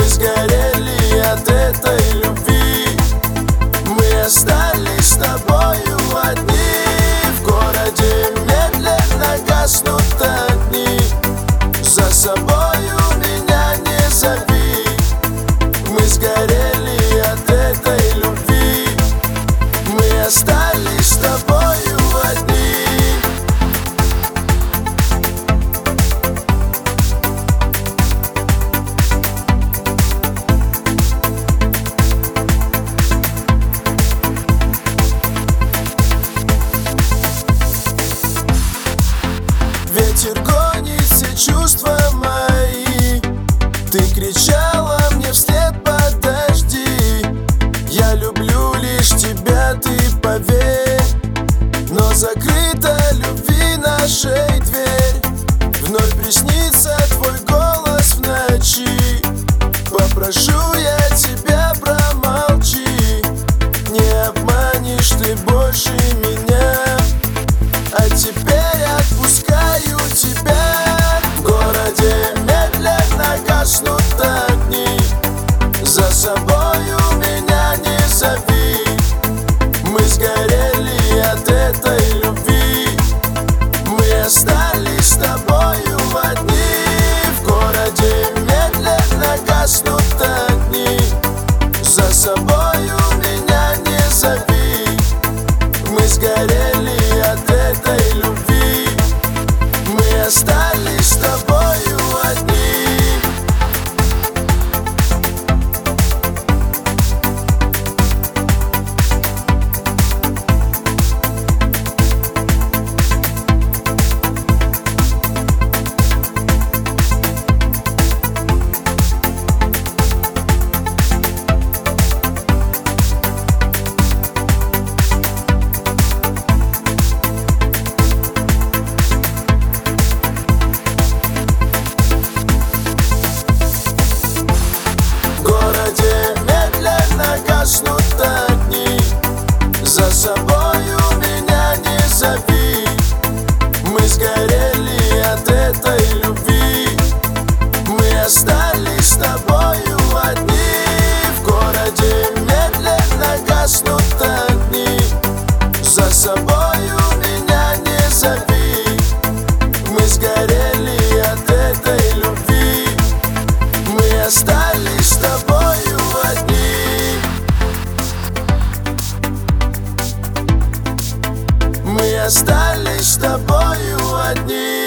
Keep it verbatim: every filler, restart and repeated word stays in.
Мы сгорели от этой любви. Мы остались с тобою одни. В городе медленно гаснут огни. За собою меня не зови. Мы сгорели от этой любви. Мы остались с тобою одни. Ветер гонит все чувства мои. Ты кричала мне вслед: подожди. Я люблю лишь тебя, ты поверь. Но закрыта любви нашей дверь. Вновь приснится твой голос в ночи. Попрошу я тебя, промолчи. Не обманешь ты больше меня. А теперь отпускаю тебя. В городе медленно гаснут огни. За собою меня не зови. Мы сгорели от этой любви. Мы остались с тобою одни. В городе медленно гаснут огни. За собою меня не зови. Мы сгорели от этой любви. Мы остались с тобою одни. Гаснут огни. За собою меня не зови. Мы сгорели от этой любви. Мы остались с тобою одни. В городе медленно гаснут огни. За собою меня не зови. Мы сгорели от этой любви. Мы остались с тобою одни. Мы остались с тобою одни.